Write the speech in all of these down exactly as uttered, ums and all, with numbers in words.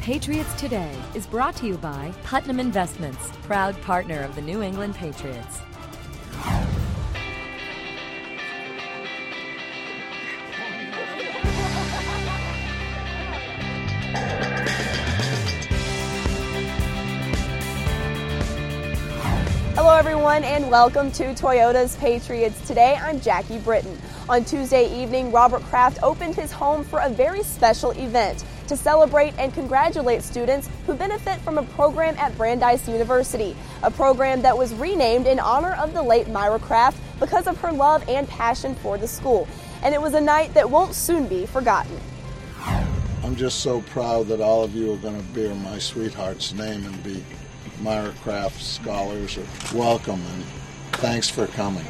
Patriots Today is brought to you by Putnam Investments, proud partner of the New England Patriots. Hello everyone and welcome to Toyota's Patriots Today. I'm Jackie Britton. On Tuesday evening, Robert Kraft opened his home for a very special event to celebrate and congratulate students who benefit from a program at Brandeis University, a program that was renamed in honor of the late Myra Kraft because of her love and passion for the school. And it was a night that won't soon be forgotten. I'm just so proud that all of you are going to bear my sweetheart's name and be Myra Kraft scholars. Welcome and thanks for coming.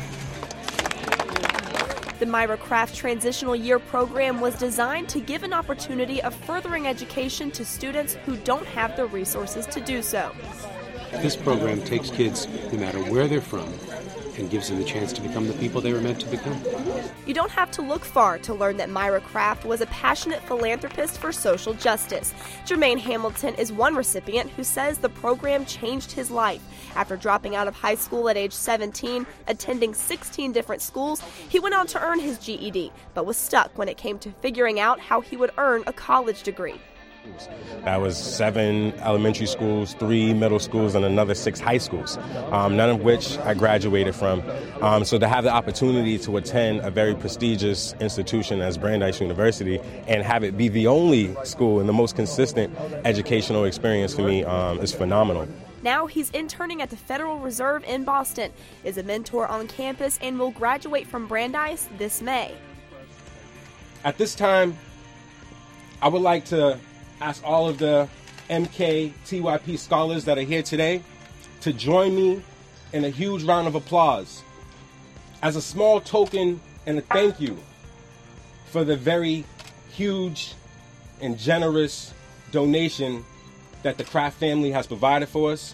The Myra Kraft Transitional Year program was designed to give an opportunity of furthering education to students who don't have the resources to do so. This program takes kids, no matter where they're from, and gives them the chance to become the people they were meant to become. You don't have to look far to learn that Myra Kraft was a passionate philanthropist for social justice. Jermaine Hamilton is one recipient who says the program changed his life. After dropping out of high school at age seventeen, attending sixteen different schools, he went on to earn his G E D, but was stuck when it came to figuring out how he would earn a college degree. That was seven elementary schools, three middle schools, and another six high schools, um, none of which I graduated from. Um, so to have the opportunity to attend a very prestigious institution as Brandeis University and have it be the only school and the most consistent educational experience for me um, is phenomenal. Now he's interning at the Federal Reserve in Boston, is a mentor on campus, and will graduate from Brandeis this May. At this time, I would like to ask all of the M K T Y P scholars that are here today to join me in a huge round of applause as a small token and a thank you for the very huge and generous donation that the Kraft family has provided for us.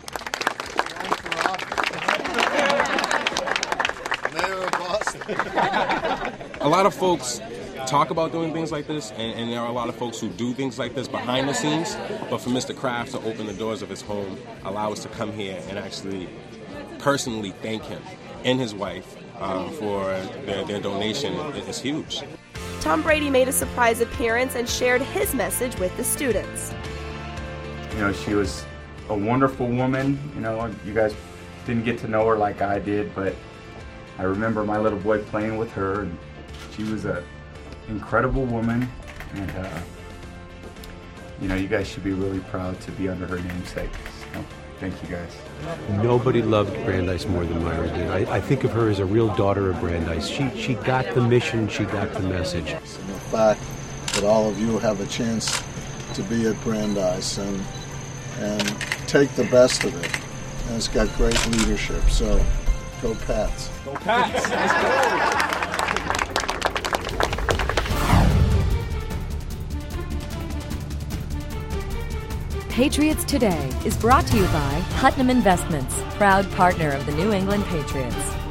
A lot of folks talk about doing things like this, and, and there are a lot of folks who do things like this behind the scenes, but for Mister Kraft to open the doors of his home, allow us to come here and actually personally thank him and his wife um, for their, their donation is huge. Tom Brady made a surprise appearance and shared his message with the students. You know, she was a wonderful woman. You know, you guys didn't get to know her like I did, but I remember my little boy playing with her, and she was a incredible woman, and uh, you know, you guys should be really proud to be under her namesake. So, thank you guys. Nobody loved Brandeis more than Myra did. I, I think of her as a real daughter of Brandeis. She she got the mission, she got the message. And the fact that all of you have a chance to be at Brandeis and and take the best of it, and it's got great leadership. So, go Pats! Go Pats! Let's go! Patriots Today is brought to you by Putnam Investments, proud partner of the New England Patriots.